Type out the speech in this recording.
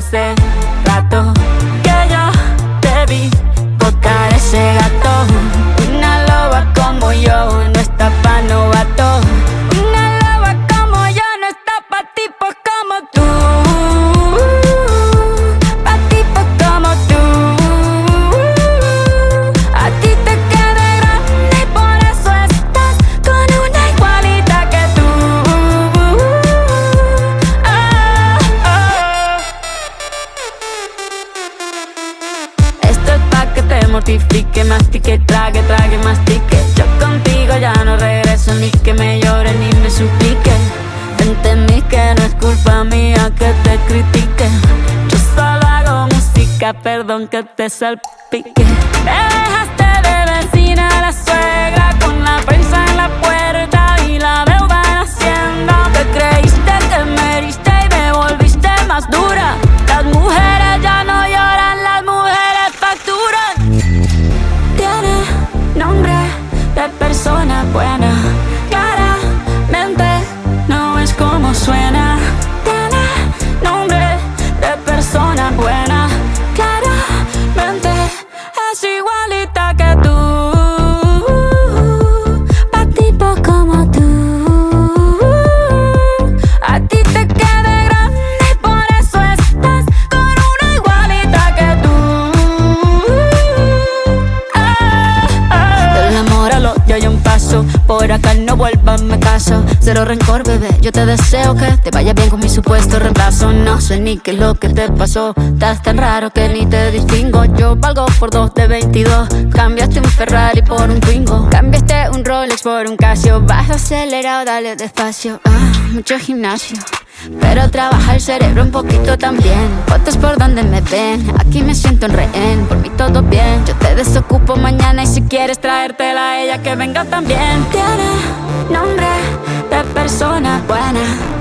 hace rato que yo debí botar ese gato. Una loba como yo no está pa' novato. Una loba como yo no está pa' tipos como tú. Pa' tipos como tú. A ti te queda grande y por eso estás con una igualita que tú. Esto es pa' que te mortifique, mastique, trague, mastique. Yo contigo ya no regreso, ni que me llore ni me suplique. Entendí que no es culpa mía que te critique. Yo solo hago música, perdón que te salpique. Me dejaste de vecina a la suegra, con la prensa en la puerta y la deuda en Hacienda. Te creíste que me heriste y me volviste más dura. Las mujeres ya no lloran, las mujeres facturan. Tiene nombre de persona buena, claramente no es como suena. Tiene nombre de persona buena, claramente es igualita que tú. Pa' tipos como tú. A ti te queda grande y por eso estás con una igualita que tú. Del amor al odio hay un paso, por acá no vuelvas, me caso. Cero rencor, bebé, yo te deseo que te vaya bien con mi supuesto reemplazo. No sé ni qué es lo que te pasó, estás tan raro que ni te distingo. Yo valgo por 2 de 22, cambiaste un Ferrari por un Twingo. Cambiaste un Rolex por un Casio, vas acelerado, dale despacio. Mucho gimnasio, pero trabaja el cerebro un poquito también. Fotos por donde me ven, aquí me siento en rehén. Por mí todo bien, yo te desocupo mañana y si quieres traértela a ella que venga también. Tiene nombre de persona buena,